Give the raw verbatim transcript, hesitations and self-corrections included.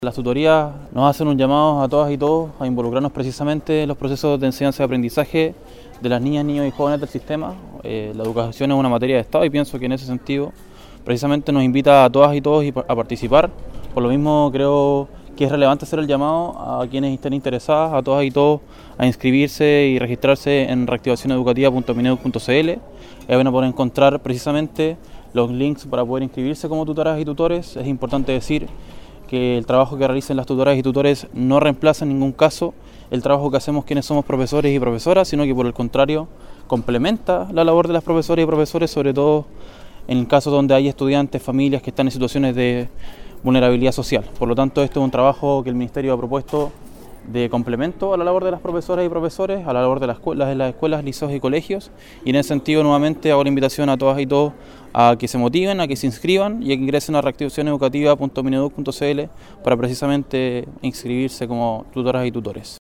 Las tutorías nos hacen un llamado a todas y todos a involucrarnos precisamente en los procesos de enseñanza y aprendizaje de las niñas, niños y jóvenes del sistema. Eh, la educación es una materia de Estado y pienso que en ese sentido precisamente nos invita a todas y todos a participar. Por lo mismo creo que es relevante hacer el llamado a quienes estén interesadas, a todas y todos, a inscribirse y registrarse en reactivación educativa punto mineduc punto cl. Ahí van a poder encontrar precisamente los links para poder inscribirse como tutoras y tutores. Es importante decir que el trabajo que realicen las tutoras y tutores no reemplaza en ningún caso el trabajo que hacemos quienes somos profesores y profesoras, sino que por el contrario complementa la labor de las profesoras y profesores, sobre todo en el caso donde hay estudiantes, familias que están en situaciones de vulnerabilidad social. Por lo tanto, esto es un trabajo que el Ministerio ha propuesto de complemento a la labor de las profesoras y profesores, a la labor de las escuelas, de las escuelas, liceos y colegios, y en ese sentido nuevamente hago la invitación a todas y todos a que se motiven, a que se inscriban y a que ingresen a reactivación educativa punto mineduc punto cl para precisamente inscribirse como tutoras y tutores.